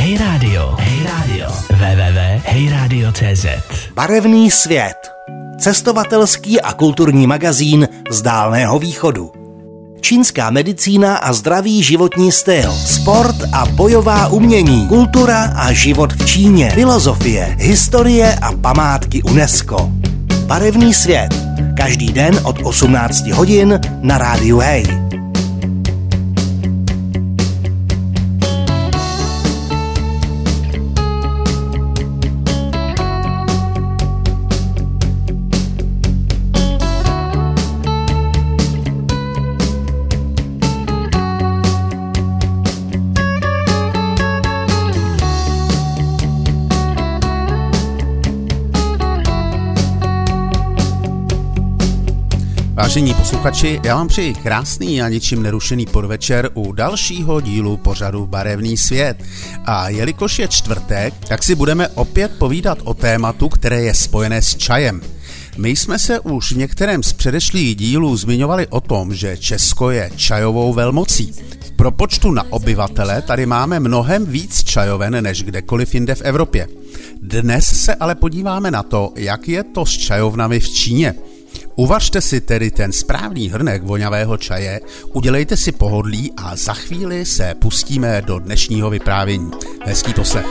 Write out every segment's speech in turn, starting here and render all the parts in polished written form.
Hey Radio. www.heyradio.cz. Barevný svět. Cestovatelský a kulturní magazín z Dálného východu. Čínská medicína a zdravý životní styl, sport a bojová umění, kultura a život v Číně, filozofie, historie a památky UNESCO. Barevný svět. Každý den od 18 hodin na rádiu Hey. Vážení posluchači, já vám přeji krásný a ničím nerušený podvečer u dalšího dílu pořadu Barevný svět. A jelikož je čtvrtek, tak si budeme opět povídat o tématu, které je spojené s čajem. My jsme se už v některém z předešlých dílů zmiňovali o tom, že Česko je čajovou velmocí. V propočtu na obyvatele tady máme mnohem víc čajoven než kdekoliv jinde v Evropě. Dnes se ale podíváme na to, jak je to s čajovnami v Číně. Uvařte si tedy ten správný hrnek voňavého čaje, udělejte si pohodlí a za chvíli se pustíme do dnešního vyprávění. Hezký poslech.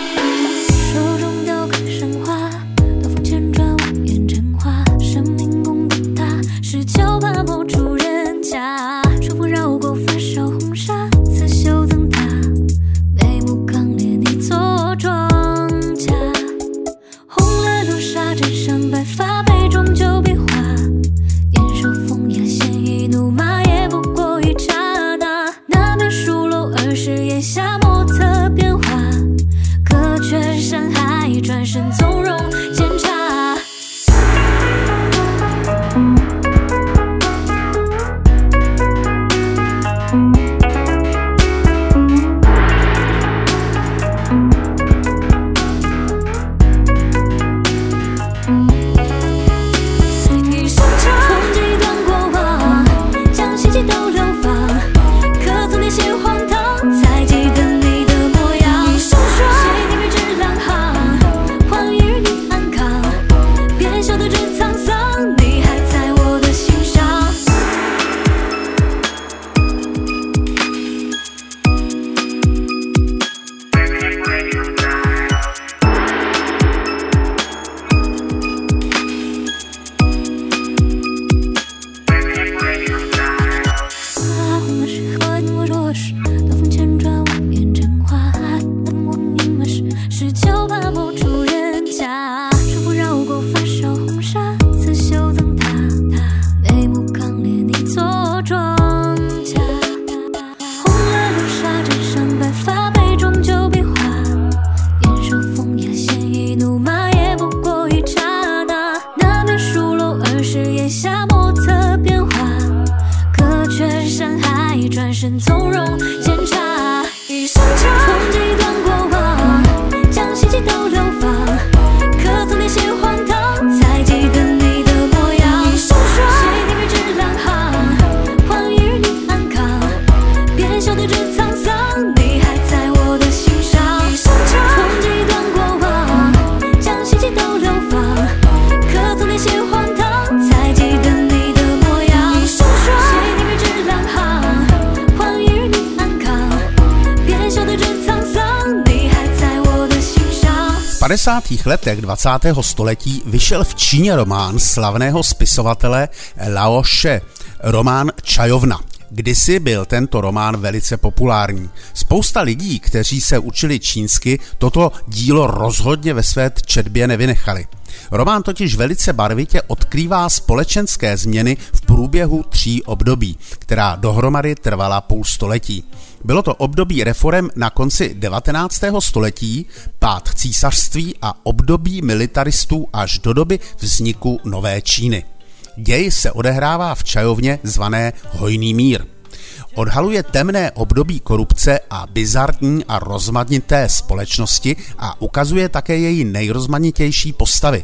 V 50. letech 20. století vyšel v Číně román slavného spisovatele Lao She, román Čajovna. Kdysi byl tento román velice populární. Spousta lidí, kteří se učili čínsky, toto dílo rozhodně ve své četbě nevynechali. Román totiž velice barvitě odkrývá společenské změny v průběhu 3 období, která dohromady trvala půl století. Bylo to období reforem na konci 19. století, pád císařství a období militaristů až do doby vzniku Nové Číny. Děj se odehrává v čajovně zvané Hojný mír. Odhaluje temné období korupce a bizarní a rozmanité společnosti a ukazuje také její nejrozmanitější postavy.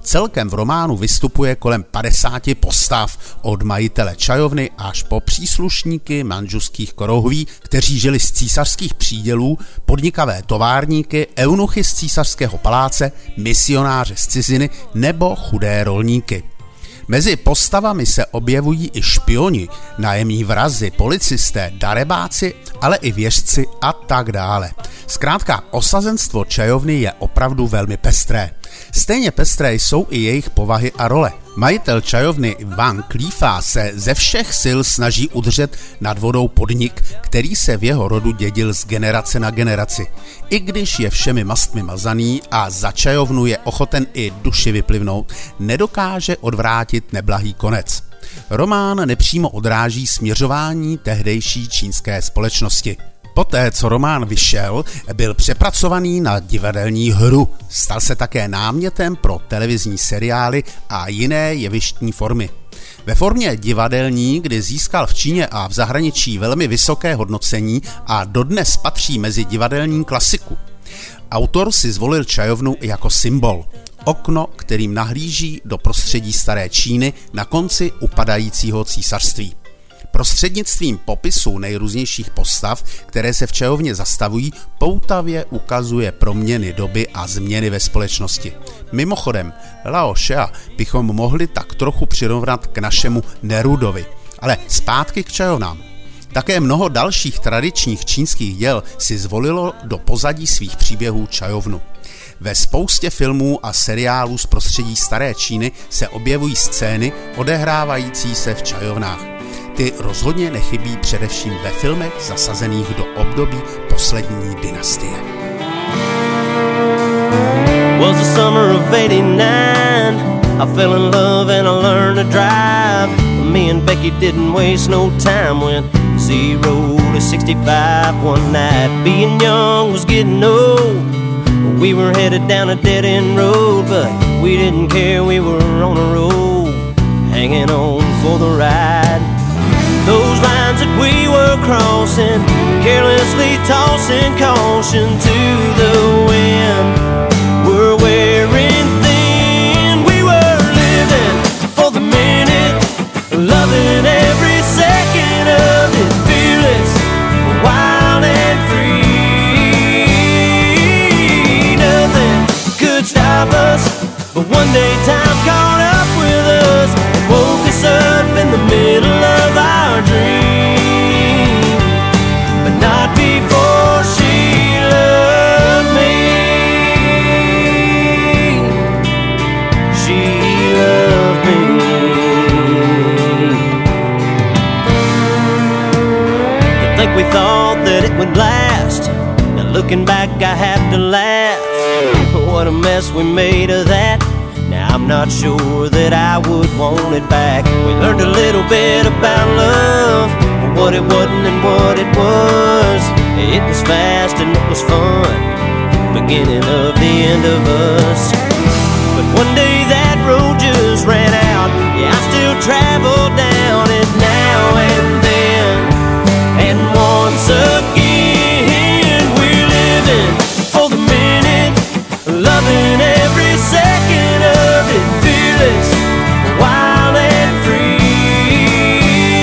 Celkem v románu vystupuje kolem 50 postav, od majitele čajovny až po příslušníky manžuských krouhví, kteří žili z císařských přídělů, podnikavé továrníky, eunuchy z císařského paláce, misionáře z ciziny nebo chudé rolníky. Mezi postavami se objevují i špioni, nájemní vrazi, policisté, darebáci, ale i věštci a tak dále. Zkrátka, osazenstvo čajovny je opravdu velmi pestré. Stejně pestré jsou i jejich povahy a role. Majitel čajovny Van Cleefa se ze všech sil snaží udržet nad vodou podnik, který se v jeho rodu dědil z generace na generaci. I když je všemi mastmi mazaný a za čajovnu je ochoten i duši vyplivnout, nedokáže odvrátit neblahý konec. Román nepřímo odráží směřování tehdejší čínské společnosti. Poté, co román vyšel, byl přepracovaný na divadelní hru. Stal se také námětem pro televizní seriály a jiné jevištní formy. Ve formě divadelní, kdy získal v Číně a v zahraničí velmi vysoké hodnocení a dodnes patří mezi divadelní klasiku. Autor si zvolil čajovnu jako symbol. Okno, kterým nahlíží do prostředí staré Číny na konci upadajícího císařství. Prostřednictvím popisu nejrůznějších postav, které se v čajovně zastavují, poutavě ukazuje proměny doby a změny ve společnosti. Mimochodem, Lao Shea bychom mohli tak trochu přirovnat k našemu Nerudovi. Ale zpátky k čajovnám. Také mnoho dalších tradičních čínských děl si zvolilo do pozadí svých příběhů čajovnu. Ve spoustě filmů a seriálů z prostředí staré Číny se objevují scény odehrávající se v čajovnách. Ty rozhodně nechybí především ve filmech zasazených do období poslední dynastie. Was the summer of 89. I fell in love and I learned to drive. Me and Becky didn't waste no time. Went 0 to 65 one night. Being young was getting old. We were headed down a dead-end road, but we didn't care, we were on a roll, hanging on for the ride. Those lines that we were crossing, carelessly tossing caution to the wind, were wearing thin. We were living for the minute, loving every second of it, fearless, wild and free. Nothing could stop us, but one day time caught up with us and woke us up in the middle of our dream. But not before she loved me. She loved me. To think we thought that it would last. Now looking back I have to laugh. What a mess we made of that. Now I'm not sure that I would want it back. We learned a little bit about love, what it wasn't and what it was. It was fast and it was fun, beginning of the end of us. But one day that road just ran out. Yeah, I still travel down it now and then. And once again we're living for the minute, loving every second of it, fearless, wild and free.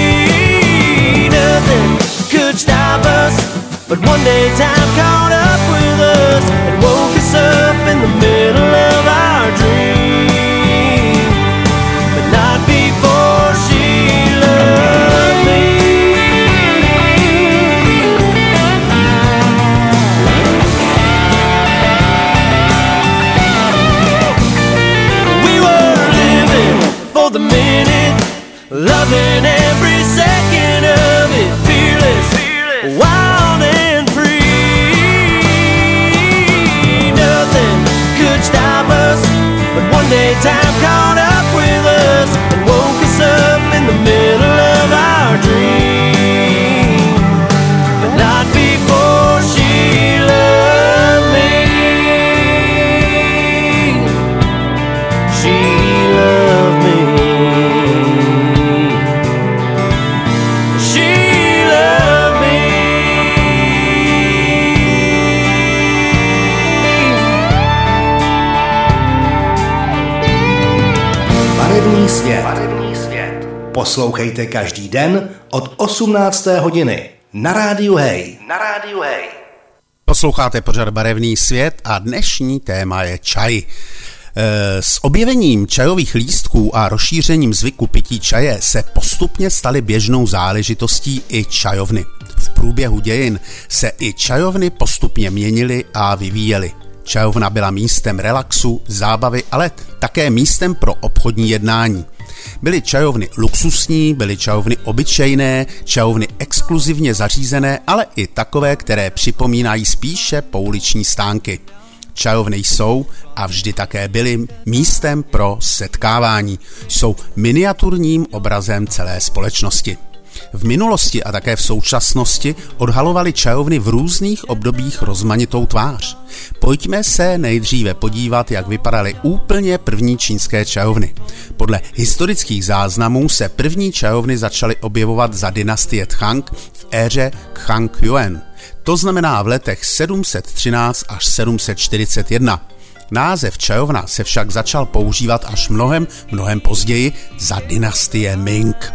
Nothing could stop us, but one day time caught up with us and woke us up in the middle of our dream. But not before she loved me. The minute, loving every second of it, fearless, wild and free. svět. Poslouchejte každý den od 18. hodiny na Rádiu Hej. Posloucháte pořad Barevný svět a dnešní téma je čaj. S objevením čajových lístků a rozšířením zvyku pití čaje se postupně staly běžnou záležitostí i čajovny. V průběhu dějin se i čajovny postupně měnily a vyvíjely. Čajovna byla místem relaxu, zábavy, ale také místem pro obchodní jednání. Byly čajovny luxusní, byly čajovny obyčejné, čajovny exkluzivně zařízené, ale i takové, které připomínají spíše pouliční stánky. Čajovny jsou a vždy také byly místem pro setkávání. Jsou miniaturním obrazem celé společnosti. V minulosti a také v současnosti odhalovaly čajovny v různých obdobích rozmanitou tvář. Pojďme se nejdříve podívat, jak vypadaly úplně první čínské čajovny. Podle historických záznamů se první čajovny začaly objevovat za dynastie Tang v éře Kang Yuan. To znamená v letech 713 až 741. Název čajovna se však začal používat až mnohem později za dynastie Ming.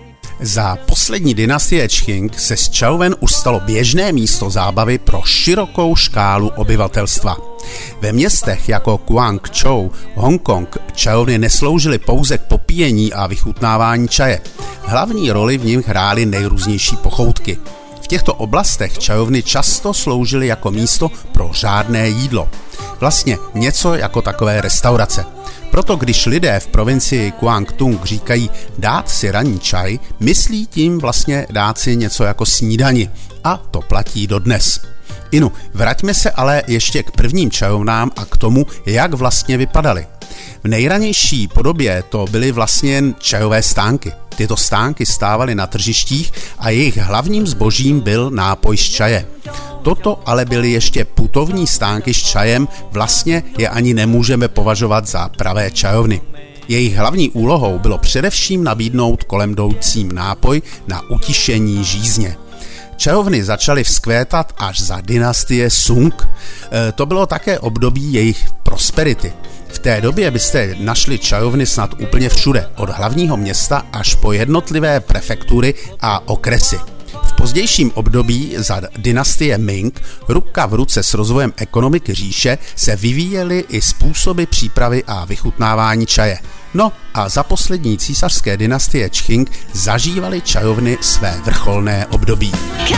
Za poslední dynastie Qing se z čajoven už stalo běžné místo zábavy pro širokou škálu obyvatelstva. Ve městech jako Guangzhou, Hongkong čajovny nesloužily pouze k popíjení a vychutnávání čaje. Hlavní roli v nich hrály nejrůznější pochoutky. V těchto oblastech čajovny často sloužily jako místo pro řádné jídlo. Vlastně něco jako takové restaurace. Proto když lidé v provincii Guangdong říkají dát si ranní čaj, myslí tím vlastně dát si něco jako snídani. A to platí dodnes. Inu, vraťme se ale ještě k prvním čajovnám a k tomu, jak vlastně vypadaly. V nejranější podobě to byly vlastně jen čajové stánky. Tyto stánky stávaly na tržištích a jejich hlavním zbožím byl nápoj z čaje. Toto ale byly ještě putovní stánky s čajem, vlastně je ani nemůžeme považovat za pravé čajovny. Jejich hlavní úlohou bylo především nabídnout kolem jdoucím nápoj na utišení žízně. Čajovny začaly vzkvétat až za dynastie Sung. To bylo také období jejich prosperity. V té době byste našli čajovny snad úplně všude, od hlavního města až po jednotlivé prefektury a okresy. V pozdějším období za dynastie Ming ruka v ruce s rozvojem ekonomiky říše se vyvíjely i způsoby přípravy a vychutnávání čaje. No a za poslední císařské dynastie Qing zažívaly čajovny své vrcholné období.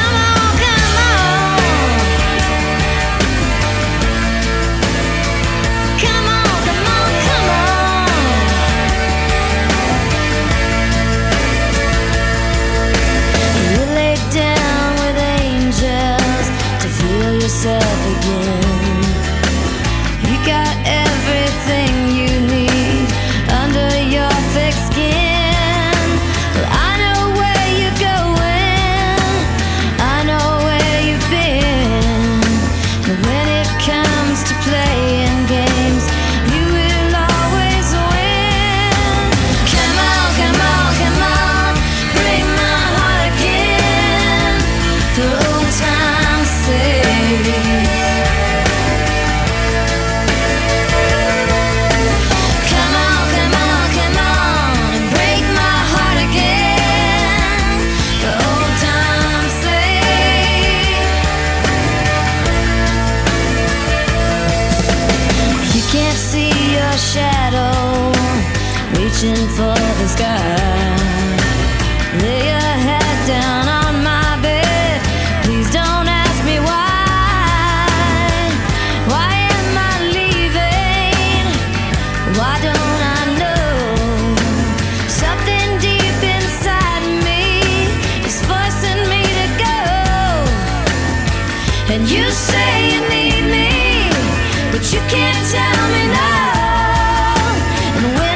For the sky, lay your head down on my bed. Please don't ask me why. Why am I leaving? Why don't I know? Something deep inside me is forcing me to go. And you say you need me, but you can't tell me no. And when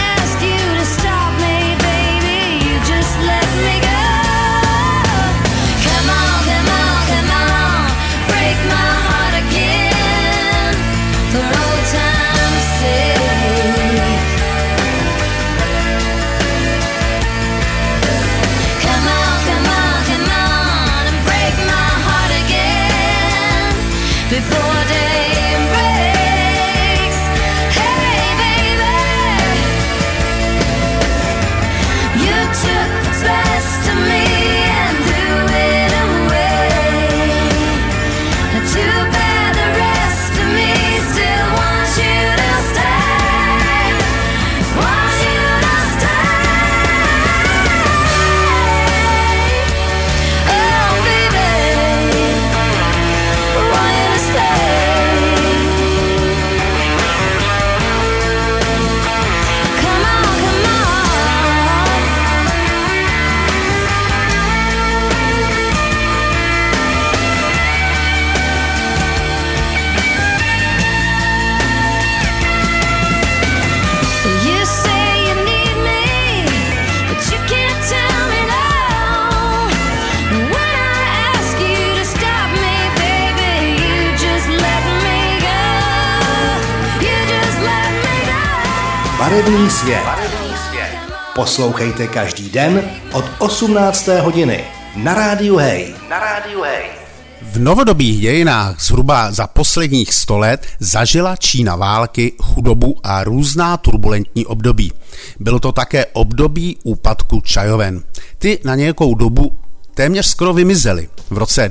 before day breaks, hey baby. Barevný svět. Poslouchejte každý den od 18. hodiny na Rádiu Hej. V novodobých dějinách zhruba za posledních 100 let zažila Čína války, chudobu a různá turbulentní období. Bylo to také období úpadku čajoven. Ty na nějakou dobu téměř skoro vymizely. V roce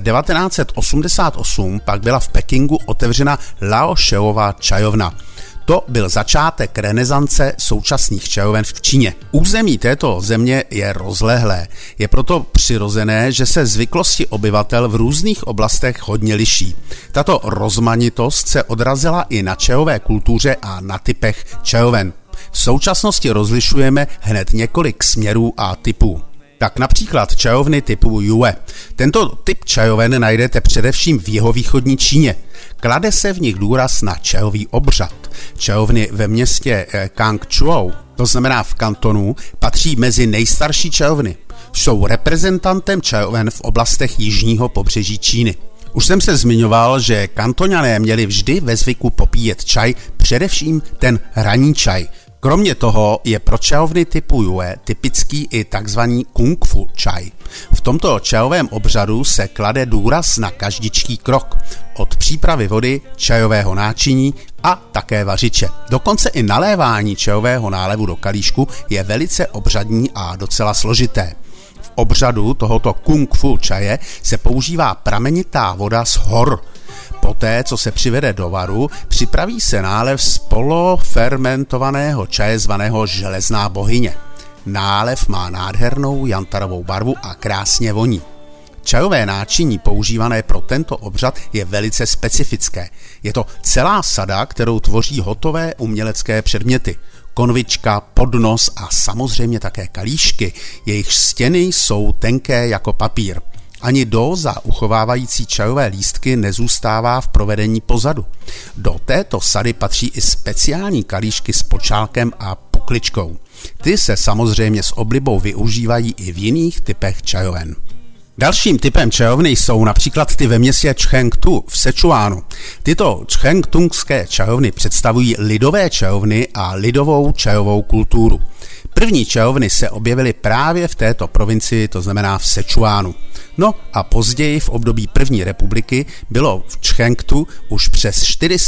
1988 pak byla v Pekingu otevřena Laošeova čajovna. To byl začátek renesance současných čajoven v Číně. Území této země je rozlehlé. Je proto přirozené, že se zvyklosti obyvatel v různých oblastech hodně liší. Tato rozmanitost se odrazila i na čajové kultuře a na typech čajoven. V současnosti rozlišujeme hned několik směrů a typů. Tak například čajovny typu Yue. Tento typ čajoven najdete především v jihovýchodní Číně. Klade se v nich důraz na čajový obřad. Čajovny ve městě Kangzhou, to znamená v kantonu, patří mezi nejstarší čajovny. Jsou reprezentantem čajoven v oblastech jižního pobřeží Číny. Už jsem se zmiňoval, že kantoňané měli vždy ve zvyku popíjet čaj, především ten ranní čaj. Kromě toho je pro čajovny typu Yue typický i takzvaný kung fu čaj. V tomto čajovém obřadu se klade důraz na každičký krok, od přípravy vody, čajového náčiní a také vařiče. Dokonce i nalévání čajového nálevu do kalíšku je velice obřadní a docela složité. V obřadu tohoto kung fu čaje se používá pramenitá voda z hor. Poté, co se přivede do varu, připraví se nálev z polofermentovaného čaje zvaného železná bohyně. Nálev má nádhernou jantarovou barvu a krásně voní. Čajové náčiní používané pro tento obřad je velice specifické. Je to celá sada, kterou tvoří hotové umělecké předměty. Konvička, podnos a samozřejmě také kalíšky. Jejich stěny jsou tenké jako papír. Ani dóza uchovávající čajové lístky nezůstává v provedení pozadu. Do této sady patří i speciální kalíšky s počálkem a pukličkou. Ty se samozřejmě s oblibou využívají i v jiných typech čajoven. Dalším typem čajovny jsou například ty ve městě Chengdu v Sichuanu. Tyto chengdungské čajovny představují lidové čajovny a lidovou čajovou kulturu. První čajovny se objevily právě v této provincii, to znamená v Sichuanu. No a později v období první republiky bylo v Chengdu už přes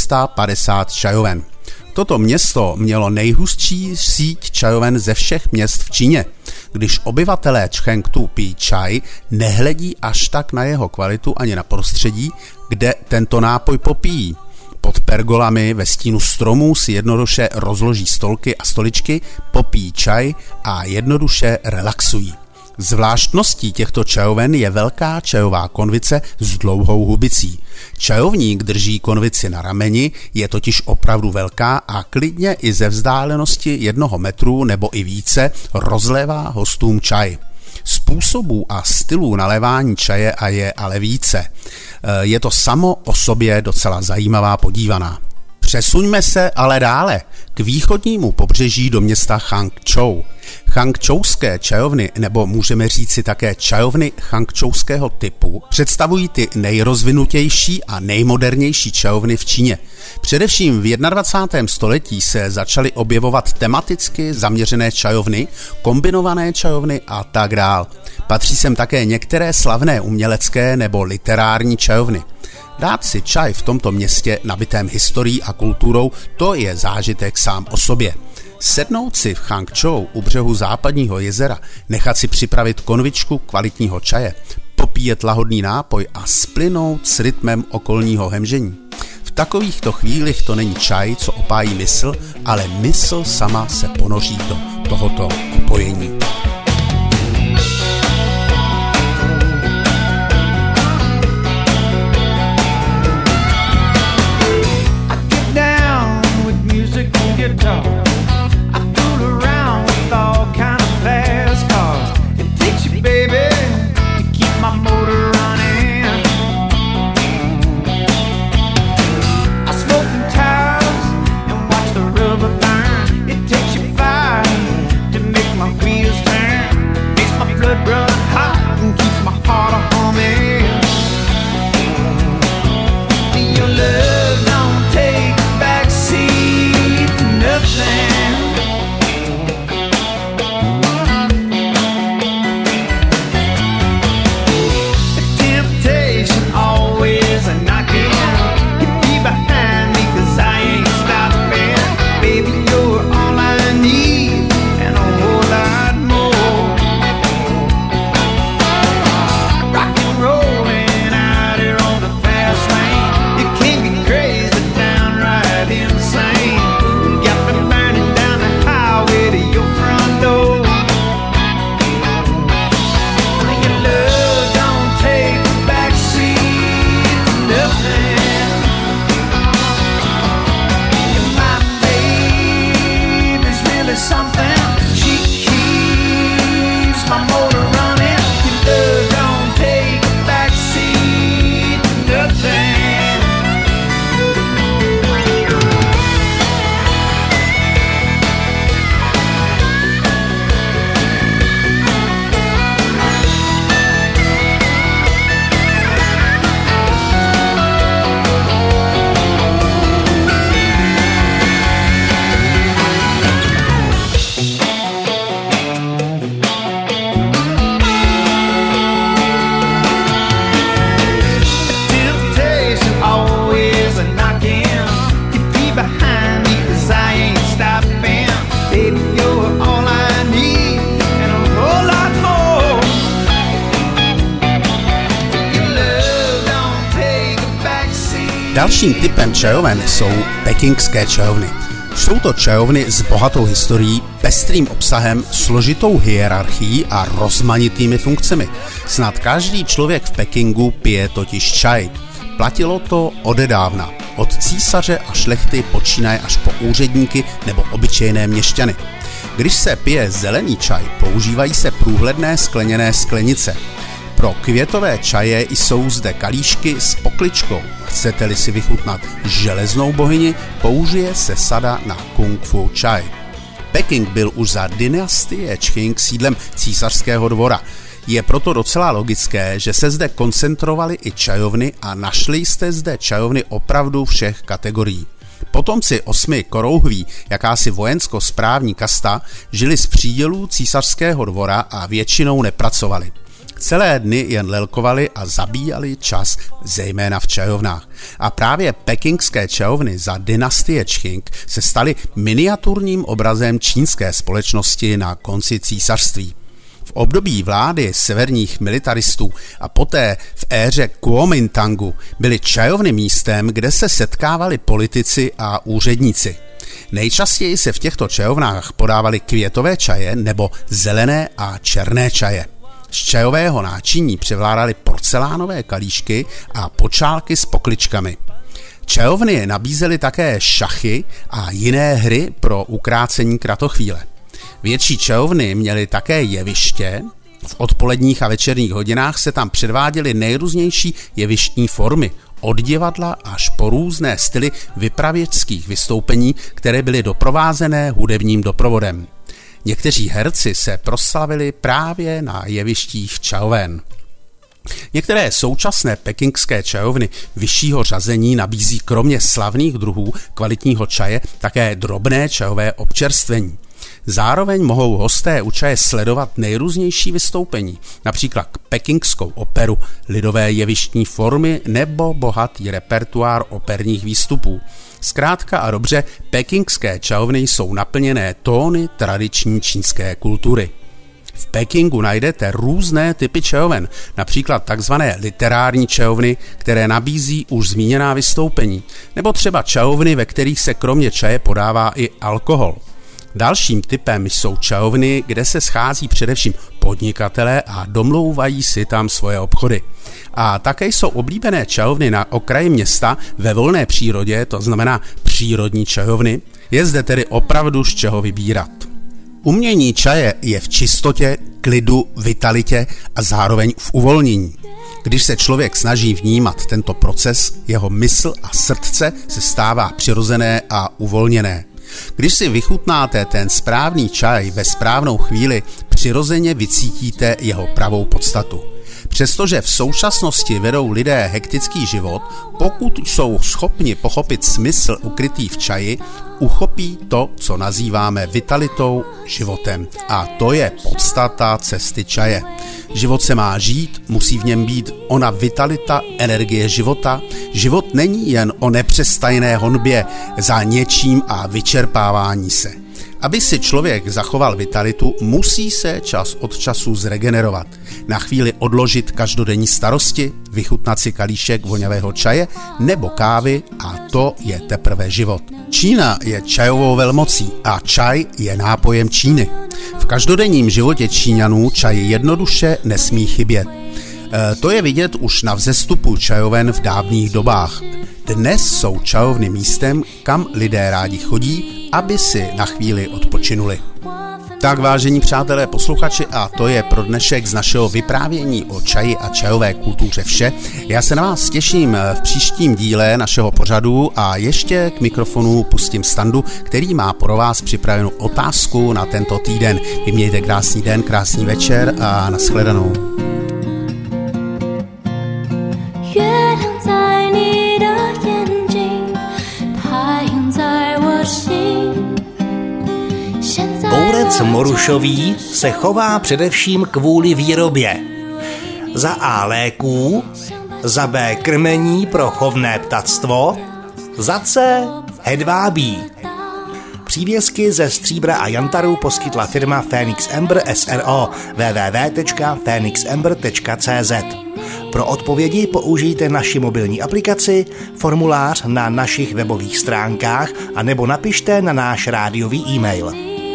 450 čajoven. Toto město mělo nejhustší síť čajoven ze všech měst v Číně. Když obyvatelé Chengdu pijí čaj, nehledí až tak na jeho kvalitu ani na prostředí, kde tento nápoj popíjí. Pod pergolami ve stínu stromů si jednoduše rozloží stolky a stoličky, popíjí čaj a jednoduše relaxují. Zvláštností těchto čajoven je velká čajová konvice s dlouhou hubicí. Čajovník drží konvici na rameni, je totiž opravdu velká a klidně i ze vzdálenosti 1 metru nebo i více rozlévá hostům čaj. Způsobů a stylů nalévání čaje a je ale více. Je to samo o sobě docela zajímavá podívaná. Přesuňme se ale dále k východnímu pobřeží do města Changzhou. Changzhouské čajovny, nebo můžeme říci také čajovny changzhouského typu, představují ty nejrozvinutější a nejmodernější čajovny v Číně. Především v 21. století se začaly objevovat tematicky zaměřené čajovny, kombinované čajovny a tak dál. Patří sem také některé slavné umělecké nebo literární čajovny. Dát si čaj v tomto městě nabitém historií a kulturou, to je zážitek sám o sobě. Sednout si v Changzhou u břehu západního jezera, nechat si připravit konvičku kvalitního čaje, popíjet lahodný nápoj a splynout s rytmem okolního hemžení. V takovýchto chvílích to není čaj, co opájí mysl, ale mysl sama se ponoří do tohoto opojení. Guitar. I fool around with all kind of fast cars. It takes you, baby, to keep my motor running. I smoke them tires and watch the rubber burn. It takes you fire to make my wheels turn. Dalším typem čajoven jsou pekingské čajovny. Jsou to čajovny s bohatou historií, pestrým obsahem, složitou hierarchií a rozmanitými funkcemi. Snad každý člověk v Pekingu pije totiž čaj. Platilo to odedávna, od císaře a šlechty počínaje až po úředníky nebo obyčejné měšťany. Když se pije zelený čaj, používají se průhledné skleněné sklenice. Pro květové čaje jsou zde kalíšky s pokličkou. Chcete-li si vychutnat železnou bohyni, použije se sada na kung fu čaj. Peking byl už za dynastie Čching sídlem císařského dvora. Je proto docela logické, že se zde koncentrovaly i čajovny a našli jste zde čajovny opravdu všech kategorií. Potomci 8 korouhví, jakási vojensko-správní kasta, žili z přídělů císařského dvora a většinou nepracovali. Celé dny jen lelkovali a zabíjali čas, zejména v čajovnách. A právě pekingské čajovny za dynastie Čching se staly miniaturním obrazem čínské společnosti na konci císařství. V období vlády severních militaristů a poté v éře Kuomintangu byly čajovny místem, kde se setkávali politici a úředníci. Nejčastěji se v těchto čajovnách podávaly květové čaje nebo zelené a černé čaje. Z čajového náčiní převládaly porcelánové kalíšky a počálky s pokličkami. Čajovny nabízely také šachy a jiné hry pro ukrácení kratochvíle. Větší čajovny měly také jeviště. V odpoledních a večerních hodinách se tam předváděly nejrůznější jevištní formy, od divadla až po různé styly vypravěčských vystoupení, které byly doprovázené hudebním doprovodem. Někteří herci se proslavili právě na jevištích čajoven. Některé současné pekingské čajovny vyššího řazení nabízí kromě slavných druhů kvalitního čaje také drobné čajové občerstvení. Zároveň mohou hosté u čaje sledovat nejrůznější vystoupení, například pekingskou operu, lidové jevištní formy nebo bohatý repertoár operních výstupů. Zkrátka a dobře, pekingské čajovny jsou naplněné tóny tradiční čínské kultury. V Pekingu najdete různé typy čajoven, například takzvané literární čajovny, které nabízí už zmíněná vystoupení, nebo třeba čajovny, ve kterých se kromě čaje podává i alkohol. Dalším typem jsou čajovny, kde se schází především podnikatelé a domlouvají si tam svoje obchody. A také jsou oblíbené čajovny na okraji města ve volné přírodě, to znamená přírodní čajovny. Je zde tedy opravdu z čeho vybírat. Umění čaje je v čistotě, klidu, vitalitě a zároveň v uvolnění. Když se člověk snaží vnímat tento proces, jeho mysl a srdce se stává přirozené a uvolněné. Když si vychutnáte ten správný čaj ve správnou chvíli, přirozeně vycítíte jeho pravou podstatu. Přestože v současnosti vedou lidé hektický život, pokud jsou schopni pochopit smysl ukrytý v čaji, uchopí to, co nazýváme vitalitou, životem. A to je podstata cesty čaje. Život se má žít, musí v něm být ona vitalita, energie života. Život není jen o nepřestajné honbě za něčím a vyčerpávání se. Aby si člověk zachoval vitalitu, musí se čas od času zregenerovat. Na chvíli odložit každodenní starosti, vychutnat si kalíšek vonavého čaje nebo kávy a to je teprve život. Čína je čajovou velmocí a čaj je nápojem Číny. V každodenním životě Číňanů čaj jednoduše nesmí chybět. To je vidět už na vzestupu čajoven v dávných dobách. Dnes jsou čajovny místem, kam lidé rádi chodí, aby si na chvíli odpočinuli. Tak, vážení přátelé posluchači, a to je pro dnešek z našeho vyprávění o čaji a čajové kultuře vše. Já se na vás těším v příštím díle našeho pořadu a ještě k mikrofonu pustím Standu, který má pro vás připravenou otázku na tento týden. Vy mějte krásný den, krásný večer a nashledanou. Bourec morušový se chová především kvůli výrobě. Za A léků, za B krmení pro chovné ptactvo, za C hedvábí. Přívěsky ze stříbra a jantaru poskytla firma Phoenix Amber SRO www.phoenixamber.cz. Pro odpovědi použijte naši mobilní aplikaci, formulář na našich webových stránkách a nebo napište na náš rádiový e-mail.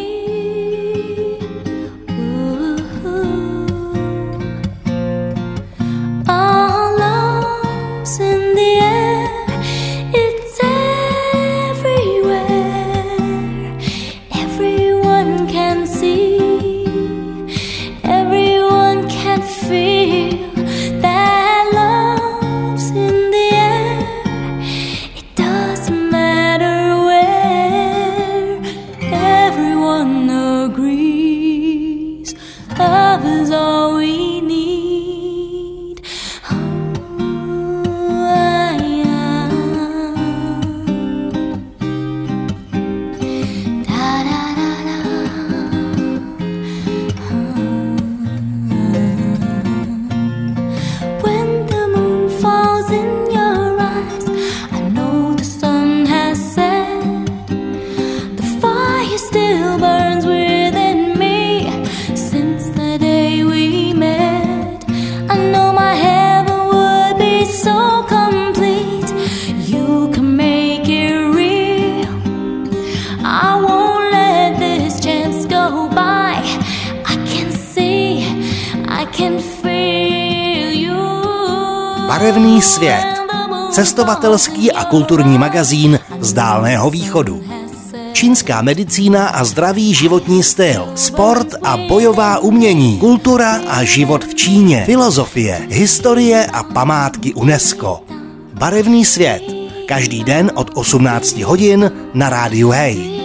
Barevný svět. Cestovatelský a kulturní magazín z Dálného východu. Čínská medicína a zdravý životní styl, sport a bojová umění, kultura a život v Číně, filozofie, historie a památky UNESCO. Barevný svět. Každý den od 18 hodin na rádiu Hey.